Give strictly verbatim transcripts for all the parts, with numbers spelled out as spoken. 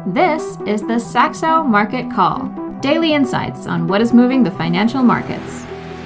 This is the Saxo Market Call, daily insights on what is moving the financial markets.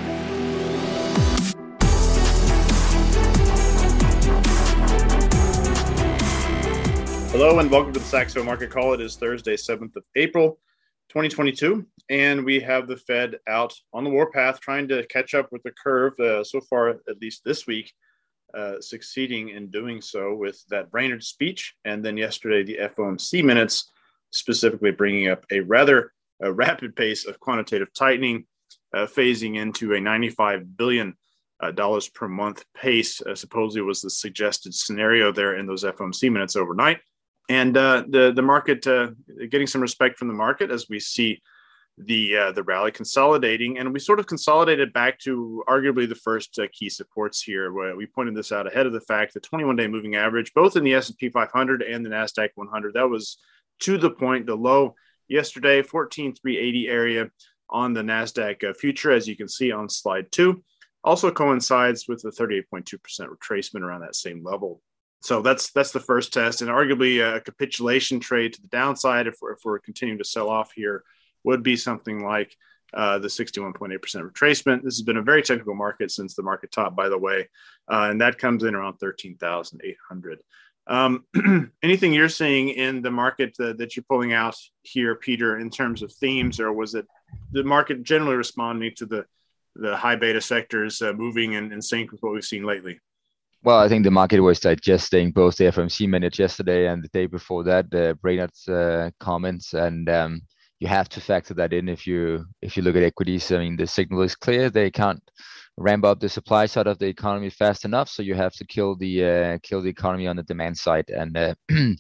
Hello and welcome to the Saxo Market Call. It is Thursday, seventh of April, twenty twenty-two, and we have the Fed out on the warpath trying to catch up with the curve uh, so far, at least this week, uh, succeeding in doing so with that Brainerd speech, and then yesterday the F O M C minutes, specifically bringing up a rather uh, rapid pace of quantitative tightening, uh, phasing into a ninety-five billion dollars uh, per month pace. Uh, supposedly was the suggested scenario there in those F O M C minutes overnight. And uh, the the market uh, getting some respect from the market as we see the uh, the rally consolidating, and we sort of consolidated back to arguably the first uh, key supports here. Where we pointed this out ahead of the fact, the twenty-one day moving average, both in the S and P five hundred and the NASDAQ one hundred, that was to the point, the low yesterday, fourteen thousand three hundred eighty area on the NASDAQ uh, future, as you can see on slide two, also coincides with the thirty-eight point two percent retracement around that same level. So that's that's the first test, and arguably a capitulation trade to the downside if we're, if we're continuing to sell off here would be something like uh, the sixty-one point eight percent retracement. This has been a very technical market since the market top, by the way, uh, and that comes in around thirteen thousand eight hundred. Um, anything you're seeing in the market uh, that you're pulling out here, Peter, in terms of themes, or was it the market generally responding to the, the high beta sectors uh, moving in, in sync with what we've seen lately? Well, I think the market was digesting both the F O M C minutes yesterday and the day before that, the Brainerd's uh, comments, and um, you have to factor that in if you if you look at equities. I mean, the signal is clear; they can't ramp up the supply side of the economy fast enough, so you have to kill the uh, kill the economy on the demand side, and uh,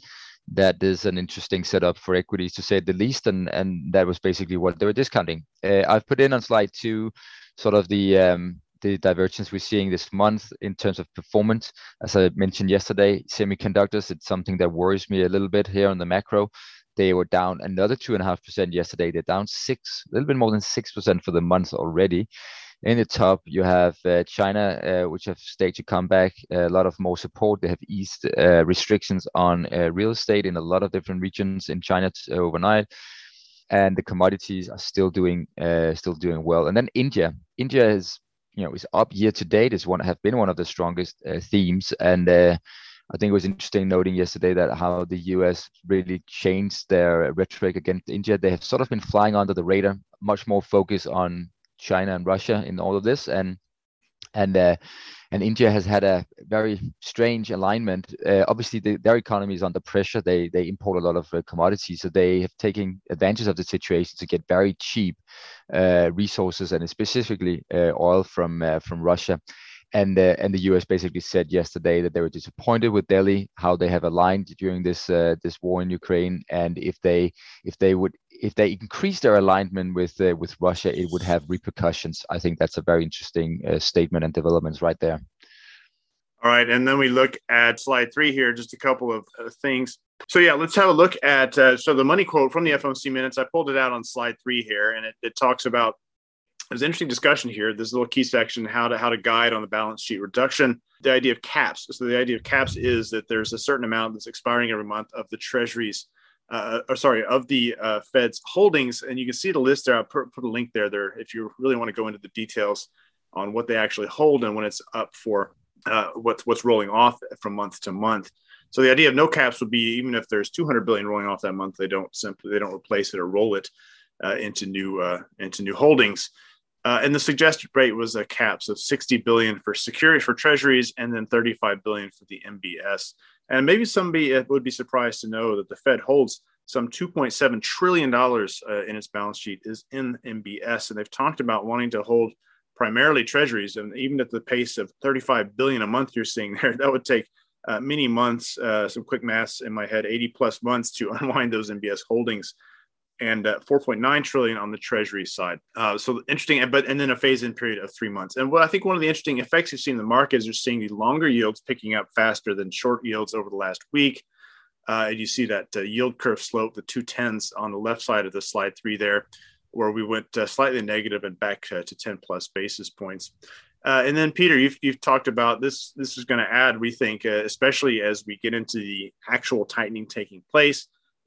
that is an interesting setup for equities to say the least. And and that was basically what they were discounting. Uh, I've put in on slide two, sort of the um, the divergence we're seeing this month in terms of performance. As I mentioned yesterday, semiconductors, it's something that worries me a little bit here on the macro. They were down another two and a half percent yesterday. They're down six, a little bit more than six percent for the month already. In the top, you have uh, China, uh, which have staged a comeback, a lot of more support. They have eased uh, restrictions on uh, real estate in a lot of different regions in China t- overnight. And the commodities are still doing uh, still doing well. And then India. India is you know, is up year to date. Is one have been one of the strongest uh, themes, and uh, I think it was interesting noting yesterday that how the U S really changed their rhetoric against India. They have sort of been flying under the radar, much more focus on China and Russia in all of this, and and uh, and India has had a very strange alignment. Uh, obviously, the, their economy is under pressure. They they import a lot of uh, commodities, so they have taken advantage of the situation to get very cheap uh, resources, and specifically uh, oil from uh, from Russia. And uh, and the U S basically said yesterday that they were disappointed with Delhi, how they have aligned during this uh, this war in Ukraine, and if they if they would if they increase their alignment with uh, with Russia, it would have repercussions. I think that's a very interesting uh, statement and developments right there. All right, and then we look at slide three here, just a couple of uh, things. So yeah, let's have a look at uh, so the money quote from the F O M C minutes. I pulled it out on slide three here, and it, it talks about. There's an interesting discussion here. This little key section, how to how to guide on the balance sheet reduction. The idea of caps. So the idea of caps is that there's a certain amount that's expiring every month of the Treasuries, uh, or sorry, of the uh, Fed's holdings. And you can see the list there. I'll put, put a link there. There, if you really want to go into the details on what they actually hold and when it's up for uh, what's what's rolling off from month to month. So the idea of no caps would be even if there's two hundred billion rolling off that month, they don't simply they don't replace it or roll it uh, into new uh, into new holdings. Uh, and the suggested rate was a caps of sixty billion dollars for securities for treasuries and then thirty-five billion dollars for the M B S. And maybe somebody would be surprised to know that the Fed holds some two point seven trillion dollars uh, in its balance sheet is in M B S. And they've talked about wanting to hold primarily treasuries. And even at the pace of thirty-five billion dollars a month you're seeing there, that would take uh, many months, uh, some quick maths in my head, eighty plus months to unwind those M B S holdings. And uh, four point nine trillion dollars on the Treasury side. Uh, so interesting, but and then a phase-in period of three months. And what I think one of the interesting effects you've seen in the market is you're seeing the longer yields picking up faster than short yields over the last week. Uh, and you see that uh, yield curve slope, the two tens on the left side of the slide three there, where we went uh, slightly negative and back uh, to ten plus basis points. Uh, and then, Peter, you've, you've talked about this. This is going to add, we think, uh, especially as we get into the actual tightening taking place.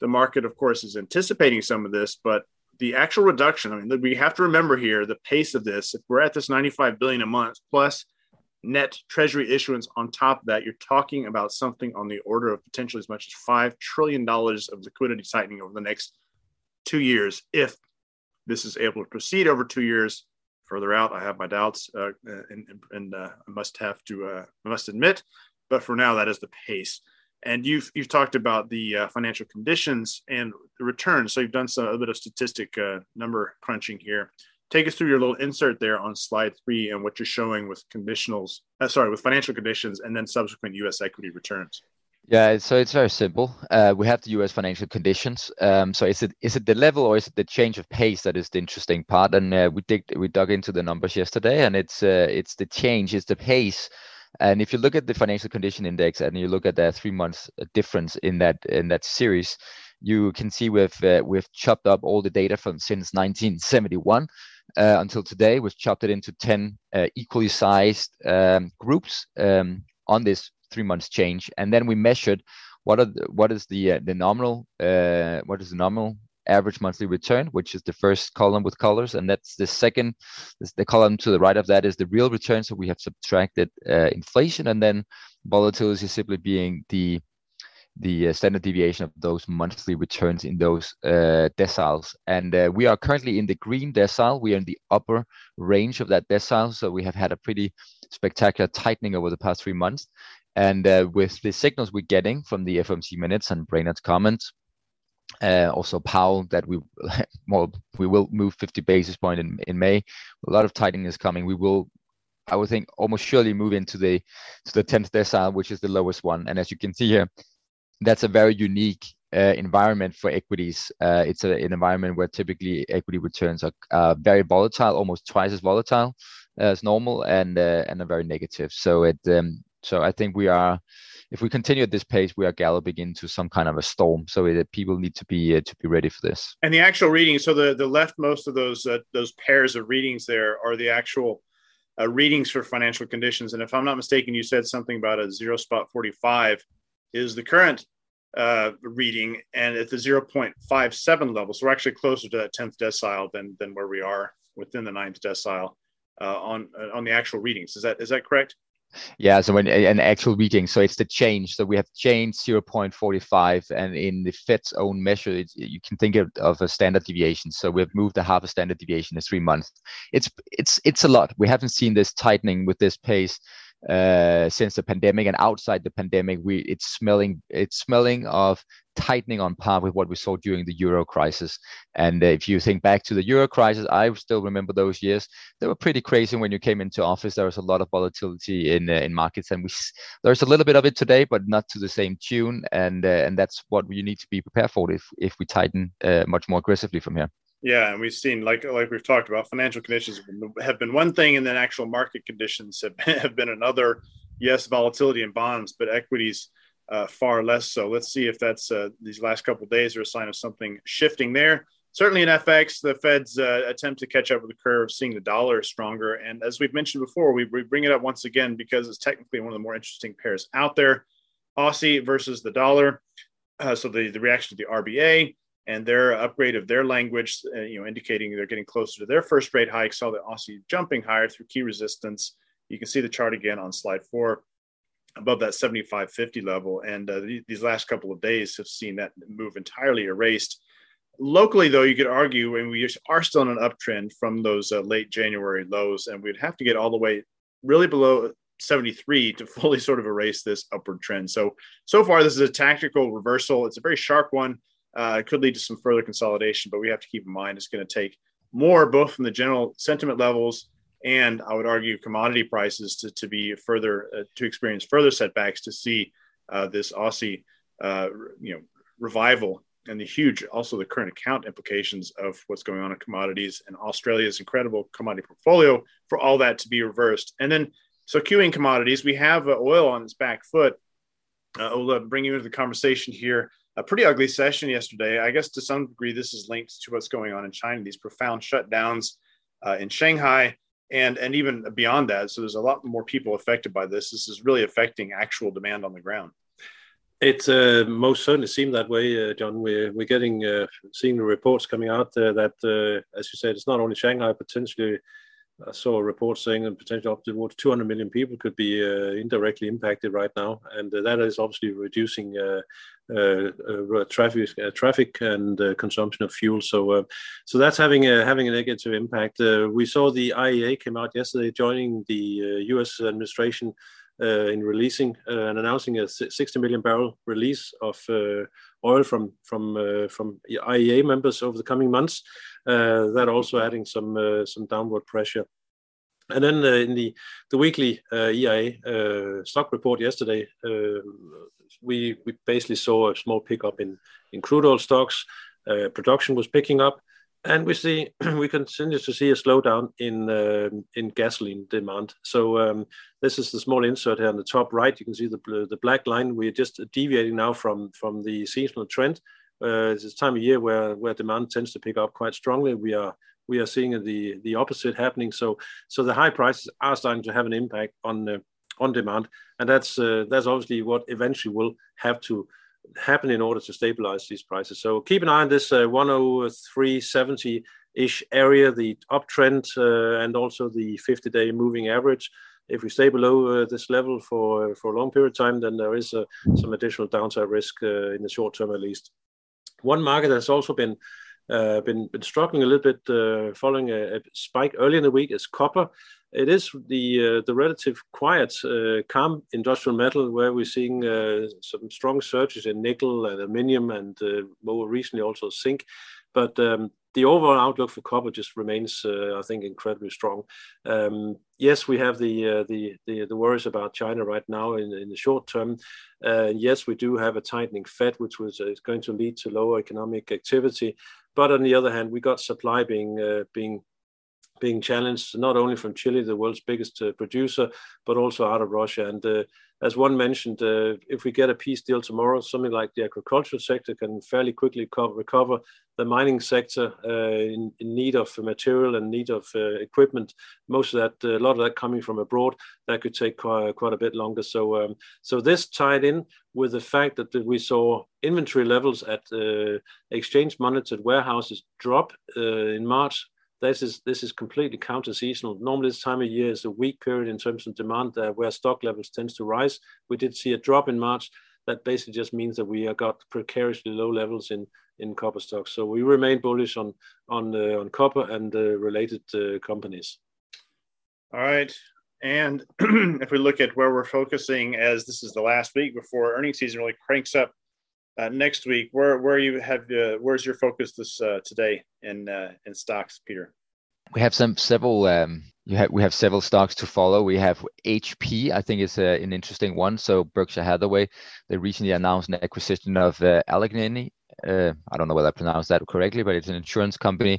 the market, of course, is anticipating some of this, but the actual reduction, I mean, we have to remember here the pace of this. If we're at this ninety-five billion dollars a month plus net treasury issuance on top of that, you're talking about something on the order of potentially as much as five trillion dollars of liquidity tightening over the next two years. If this is able to proceed over two years further out, I have my doubts uh, and, and uh, I must have to, uh, I must admit, but for now, that is the pace. And you've you've talked about the uh, financial conditions and the returns. So you've done some a bit of statistic uh, number crunching here. Take us through your little insert there on slide three and what you're showing with conditionals. Uh, sorry, with financial conditions and then subsequent U S equity returns. Yeah, so it's very simple. Uh, we have the U S financial conditions. Um, so is it is it the level or is it the change of pace that is the interesting part? And uh, we dig we dug into the numbers yesterday, and it's uh, it's the change, it's the pace. And if you look at the financial condition index and you look at the three months difference in that in that series, you can see we've uh, we've chopped up all the data from since nineteen seventy-one uh, until today. We've chopped it into ten uh, equally sized um, groups um, on this three months change, and then we measured what are the, what is the uh, the nominal uh, what is the nominal average monthly return, which is the first column with colors, and that's the second. The column to the right of that is the real return. So we have subtracted uh, inflation, and then volatility simply being the the uh, standard deviation of those monthly returns in those uh, deciles. And uh, we are currently in the green decile. We are in the upper range of that decile. So we have had a pretty spectacular tightening over the past three months. And uh, with the signals we're getting from the F O M C minutes and Brainard's comments, uh, also Powell, that we well we will move fifty basis point in, in May. A lot of tightening is coming. We will, I would think, almost surely move into the to the tenth decile, which is the lowest one. And as you can see here, that's a very unique uh, environment for equities. Uh, it's a, an environment where typically equity returns are uh, very volatile, almost twice as volatile as normal, and uh, and are very negative. So it um, so I think we are, if we continue at this pace, we are galloping into some kind of a storm. So it, people need to be uh, to be ready for this. And the actual readings, so the the leftmost of those uh, those pairs of readings there are the actual uh, readings for financial conditions. And if I'm not mistaken, you said something about a zero spot forty-five is the current uh, reading, and at the zero point five seven level. So we're actually closer to that tenth decile than than where we are within the ninth decile uh, on uh, on the actual readings. Is that is that correct? Yeah, so when an actual reading, so it's the change. So we have changed zero point four five, and in the Fed's own measure, it's, you can think of, of a standard deviation. So we've moved a half a standard deviation in three months. It's it's it's a lot. We haven't seen this tightening with this pace uh, since the pandemic, and outside the pandemic, we it's smelling it's smelling of tightening on par with what we saw during the Euro crisis. And uh, if you think back to the Euro crisis, I still remember those years. They were pretty crazy when you came into office. There was a lot of volatility in uh, in markets, and we there's a little bit of it today, but not to the same tune. And uh, and that's what you need to be prepared for if if we tighten uh, much more aggressively from here. Yeah, and we've seen, like like we've talked about, financial conditions have been one thing, and then actual market conditions have been, have been another. Yes, volatility in bonds, but equities uh, far less so. Let's see if that's uh, these last couple of days are a sign of something shifting there. Certainly in F X, the Fed's uh, attempt to catch up with the curve, seeing the dollar stronger. And as we've mentioned before, we, we bring it up once again because it's technically one of the more interesting pairs out there. Aussie versus the dollar. Uh, so the, the reaction to the R B A and their upgrade of their language, uh, you know, indicating they're getting closer to their first rate hike, saw the Aussie jumping higher through key resistance. You can see the chart again on slide four above that seventy-five fifty level. And uh, th- these last couple of days have seen that move entirely erased. Locally, though, you could argue, and we are still in an uptrend from those uh, late January lows, and we'd have to get all the way really below seventy-three to fully sort of erase this upward trend. So, so far, this is a tactical reversal. It's a very sharp one. Uh, it could lead to some further consolidation, but we have to keep in mind it's going to take more, both from the general sentiment levels and, I would argue, commodity prices to, to be further, uh, to experience further setbacks to see uh, this Aussie, uh, you know, revival, and the huge, also the current account implications of what's going on in commodities and Australia's incredible commodity portfolio for all that to be reversed. And then, so queuing commodities, we have uh, oil on its back foot. Uh, Ola, bringing you into the conversation here. A pretty ugly session yesterday. I guess to some degree, this is linked to what's going on in China, these profound shutdowns uh, in Shanghai and, and even beyond that. So there's a lot more people affected by this. This is really affecting actual demand on the ground. It uh, most certainly seemed that way, uh, John. We're we're getting uh, seeing the reports coming out uh, that, uh, as you said, it's not only Shanghai. Potentially, I saw a report saying that potentially up to two hundred million people could be uh, indirectly impacted right now, and uh, that is obviously reducing uh, uh, uh, traffic, uh, traffic and uh, consumption of fuel. So, uh, so that's having a having a negative impact. Uh, we saw the I E A came out yesterday, joining the uh, U S administration uh, in releasing uh, and announcing a sixty million barrel release of uh, oil from from uh, from I E A members over the coming months. Uh, that also adding some uh, some downward pressure. And then uh, in the the weekly uh, E I A uh, stock report yesterday, uh, we we basically saw a small pickup in in crude oil stocks. Uh, production was picking up, and we see we continue to see a slowdown in uh, in gasoline demand. So um, this is the small insert here on the top right. You can see the the black line. We're just deviating now from from the seasonal trend. Uh, it's a time of year where where demand tends to pick up quite strongly. We are we are seeing the the opposite happening. So so the high prices are starting to have an impact on uh, on demand, and that's uh, that's obviously what eventually will have to happen in order to stabilize these prices. So keep an eye on this uh, one oh three seventy ish area, the uptrend, uh, and also the fifty day moving average. If we stay below uh, this level for for a long period of time, then there is uh, some additional downside risk uh, in the short term at least. One market that's also been uh, been been struggling a little bit uh, following a, a spike early in the week is copper. It is the uh, the relative quiet, uh, calm industrial metal where we're seeing uh, some strong surges in nickel, aluminium, and uh, more recently also zinc. But um, the overall outlook for copper just remains, uh, I think, incredibly strong. Um, yes, we have the, uh, the the the worries about China right now in, in the short term. Uh, yes, we do have a tightening Fed, which was uh, is going to lead to lower economic activity. But on the other hand, we got supply being uh, being being challenged not only from Chile, the world's biggest uh, producer, but also out of Russia. And uh, as one mentioned, uh, if we get a peace deal tomorrow, something like the agricultural sector can fairly quickly co- recover. The mining sector uh, in, in need of material and need of uh, equipment, most of that, uh, a lot of that coming from abroad, that could take quite, quite a bit longer. So, um, so this tied in with the fact that we saw inventory levels at uh, exchange monitored warehouses drop uh, in March. This is this is completely counter-seasonal. Normally, this time of year is a weak period in terms of demand, uh, where stock levels tends to rise. We did see a drop in March. That basically just means that we have got precariously low levels in, in copper stocks. So we remain bullish on on uh, on copper and uh, related uh, companies. All right, and if we look at where we're focusing, as this is the last week before earnings season really cranks up. Uh, next week, where where you have uh, where's your focus this uh, today in uh, in stocks, Peter? We have some several. Um, you have we have several stocks to follow. We have H P. I think it's a, an interesting one. So Berkshire Hathaway, they recently announced an acquisition of uh, Allegheny. Uh, I don't know whether I pronounced that correctly, but it's an insurance company.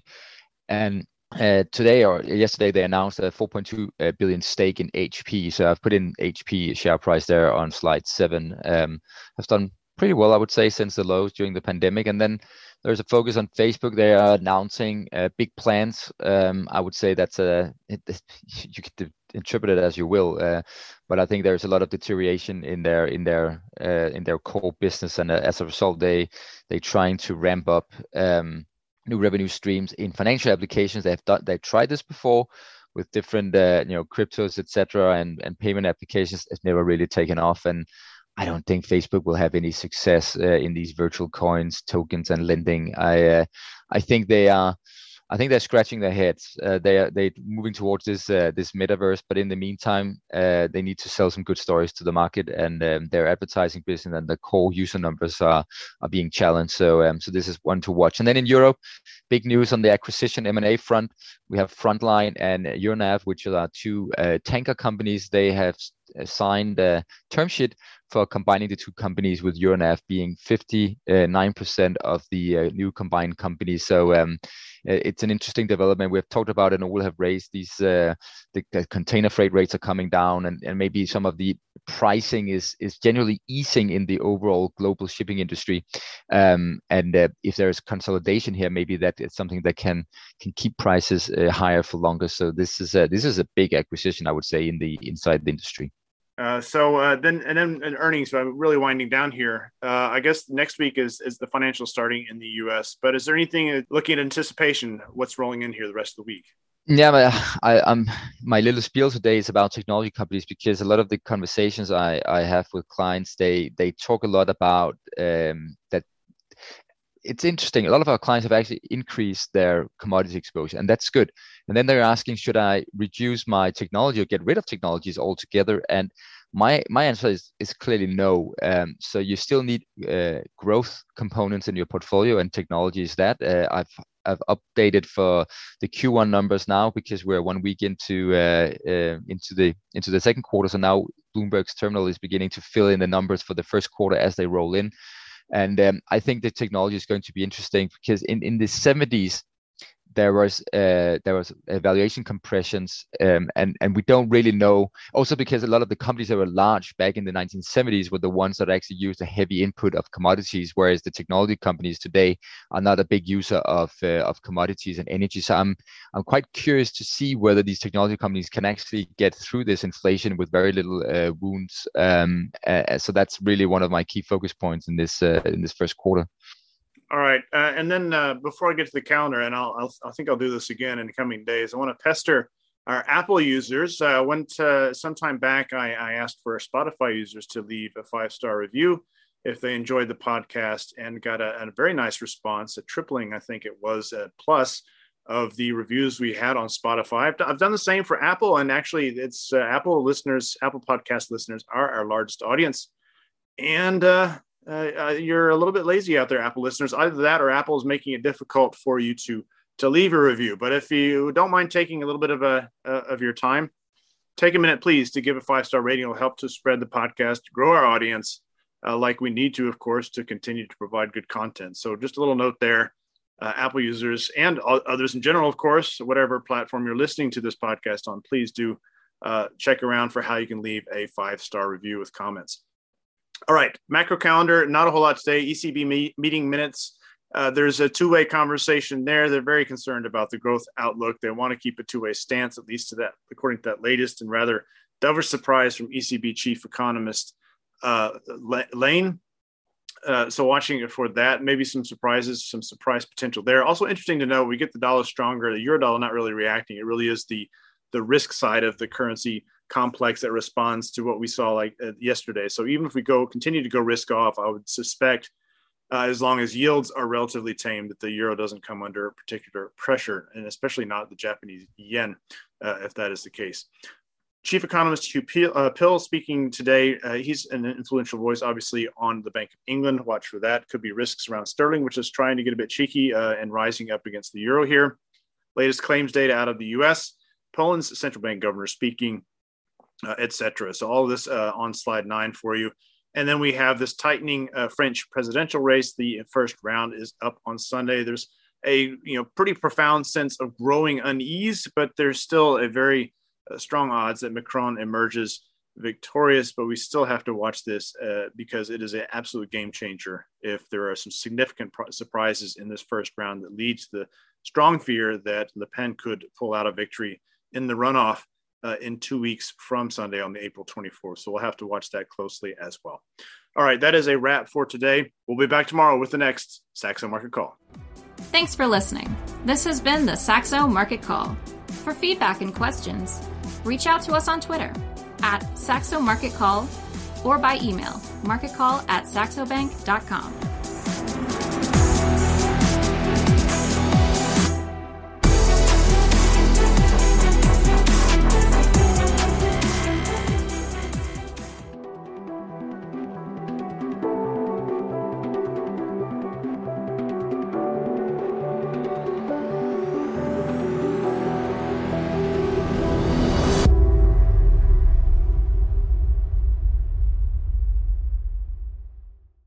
And uh, today or yesterday, they announced a four point two billion stake in H P. So I've put in H P share price there on slide seven. Um, I've done pretty well, I would say, since the lows during the pandemic. And then there's a focus on Facebook. They are announcing uh, big plans. Um, I would say that's a, it, you could interpret it as you will, uh, but I think there's a lot of deterioration in their in their uh, in their core business, and uh, as a result, they they trying to ramp up um, new revenue streams in financial applications. They've done they've tried this before with different uh, you know cryptos, et cetera, and and payment applications. It's never really taken off, and I don't think Facebook will have any success uh, in these virtual coins, tokens, and lending. I uh, I think they are, I think they're scratching their heads. Uh, they are they moving towards this uh, this metaverse, but in the meantime, uh, they need to sell some good stories to the market, and um, their advertising business and the core user numbers are are being challenged. So um, so this is one to watch. And then in Europe, big news on the acquisition M and A front. We have Frontline and Euronav, which are two uh, tanker companies. They have signed a term sheet for combining the two companies, with Euronav being fifty-nine percent of the uh, new combined company. So um, it's an interesting development. We've talked about it and we'll have raised these, uh, the, the container freight rates are coming down, and, and maybe some of the pricing is is generally easing in the overall global shipping industry. Um, and uh, if there's consolidation here, maybe that is something that can can keep prices uh, higher for longer. So this is a, this is a big acquisition, I would say, in the inside the industry. Uh, so uh, then, and then in earnings, so I'm really winding down here. Uh, I guess next week is is the financial starting in the U S. But is there anything looking at anticipation? What's rolling in here the rest of the week? Yeah, but I, I'm my little spiel today is about technology companies, because a lot of the conversations I, I have with clients, they they talk a lot about um, that. It's interesting. A lot of our clients have actually increased their commodity exposure, and that's good. And then they're asking, should I reduce my technology or get rid of technologies altogether? And my my answer is is clearly no. Um, so you still need uh, growth components in your portfolio, and technology is that. Uh, I've I've updated for the Q one numbers now, because we're one week into uh, uh, into the into the second quarter. So now Bloomberg's terminal is beginning to fill in the numbers for the first quarter as they roll in. And um, I think the technology is going to be interesting, because in, in the seventies, there was uh, there was valuation compressions, um, and and we don't really know. Also, because a lot of the companies that were large back in the nineteen seventies were the ones that actually used a heavy input of commodities, whereas the technology companies today are not a big user of uh, of commodities and energy. So I'm I'm quite curious to see whether these technology companies can actually get through this inflation with very little uh, wounds. Um, uh, so that's really one of my key focus points in this uh, in this first quarter. All right. Uh, and then uh, before I get to the calendar, and I'll, I'll, I think I'll do this again in the coming days, I want to pester our Apple users. Uh, went uh, sometime back, I, I asked for Spotify users to leave a five-star review if they enjoyed the podcast, and got a, a very nice response, a tripling, I think it was, a plus of the reviews we had on Spotify. I've, I've done the same for Apple, and actually it's uh, Apple listeners, Apple podcast listeners are our largest audience. And uh, Uh, uh, you're a little bit lazy out there, Apple listeners. Either that or Apple is making it difficult for you to to leave a review. But if you don't mind taking a little bit of a uh, of your time, take a minute, please, to give a five-star rating. It will help to spread the podcast, grow our audience, uh, like we need to, of course, to continue to provide good content. So just a little note there, uh, Apple users and others in general, of course, whatever platform you're listening to this podcast on, please do uh, check around for how you can leave a five-star review with comments. All right, macro calendar, not a whole lot today. E C B me- meeting minutes. Uh, there's a two-way conversation there. They're very concerned about the growth outlook. They want to keep a two-way stance, at least to that, according to that latest and rather dovish surprise from E C B chief economist uh, Lane. Uh, so watching for that, maybe some surprises, some surprise potential there. Also interesting to know, we get the dollar stronger, the euro dollar not really reacting. It really is the the risk side of the currency complex that responds to what we saw like uh, yesterday. So even if we go continue to go risk off, I would suspect uh, as long as yields are relatively tame, that the euro doesn't come under particular pressure, and especially not the Japanese yen, uh, if that is the case. Chief economist Hugh Pill, uh, Pill speaking today. Uh, he's an influential voice, obviously, on the Bank of England. Watch for that. Could be risks around sterling, which is trying to get a bit cheeky uh, and rising up against the euro here. Latest claims data out of the U S. Poland's central bank governor speaking, uh, et cetera. So all of this uh, on slide nine for you. And then we have this tightening uh, French presidential race. The first round is up on Sunday. There's a you know pretty profound sense of growing unease, but there's still a very uh, strong odds that Macron emerges victorious. But we still have to watch this uh, because it is an absolute game changer if there are some significant pro- surprises in this first round that leads to the strong fear that Le Pen could pull out a victory in the runoff uh, in two weeks from Sunday on the April twenty-fourth. So we'll have to watch that closely as well. All right, that is a wrap for today. We'll be back tomorrow with the next Saxo Market Call. Thanks for listening. This has been the Saxo Market Call. For feedback and questions, reach out to us on Twitter at Saxo Market Call or by email, marketcall at saxobank dot com.